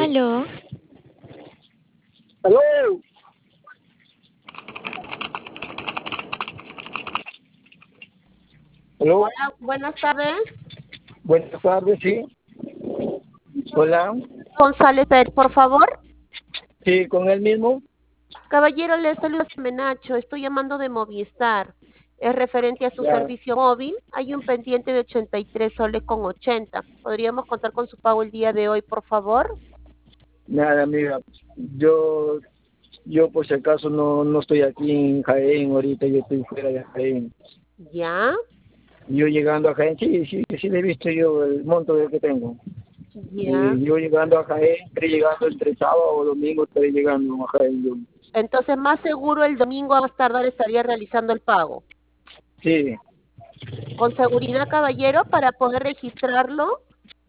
Aló, Aló, aló, Hola, buenas tardes. buenas tardes, sí. Hola, González Pérez, por favor. sí, con él mismo. Caballero, le saluda Menacho. Estoy llamando de Movistar. Es referente a su Ya, servicio móvil. Hay un pendiente de 83 soles con 80. ¿Podríamos contar con su pago el día de hoy, por favor? nada, mira, yo, yo por si acaso no estoy aquí en Jaén ahorita, yo estoy fuera de Jaén. Ya, Yo llegando a Jaén, sí le he visto yo el monto de que tengo. ya. Yo llegando a Jaén, estoy llegando entre sábado o domingo, estoy llegando a Jaén. Entonces, más seguro el domingo a más tardar estaría realizando el pago. Sí, Con seguridad, caballero, para poder registrarlo.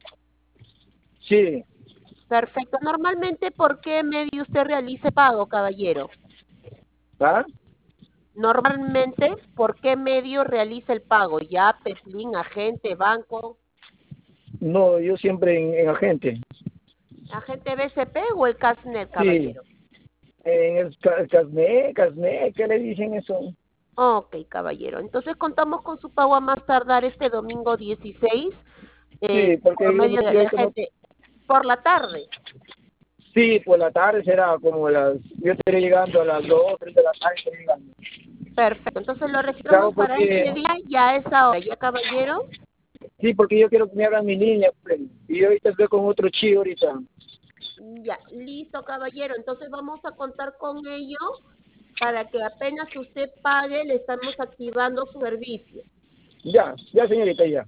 sí, Perfecto. Normalmente, ¿por qué medio usted realiza el pago, caballero? ¿ah? Normalmente, ¿por qué medio realiza el pago? ¿Yape, Plin, agente, banco, No, yo siempre en agente. agente BCP o el Casnet, Sí, caballero? en el Casné, ¿qué le dicen eso? Ok, caballero. Entonces contamos con su pago a más tardar este domingo 16 Sí, porque por medio del yo como, agente por la tarde. sí, por la tarde será como yo estaré llegando a las 2, 3 de la tarde, estoy llegando. Perfecto. Entonces lo registramos Claro, para porque, ese día y a esa hora. ¿Ya, caballero? sí, porque yo quiero que me hagan mi línea, pues, y yo ahorita estoy con otro chico ahorita. Ya, listo, caballero. Entonces vamos a contar con ello para que apenas usted pague, le estamos activando su servicio. Ya, señorita, ya.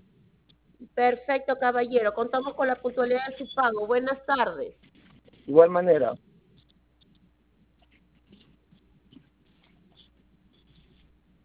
Perfecto, caballero. Contamos con la puntualidad de su pago. Buenas tardes. Igual manera.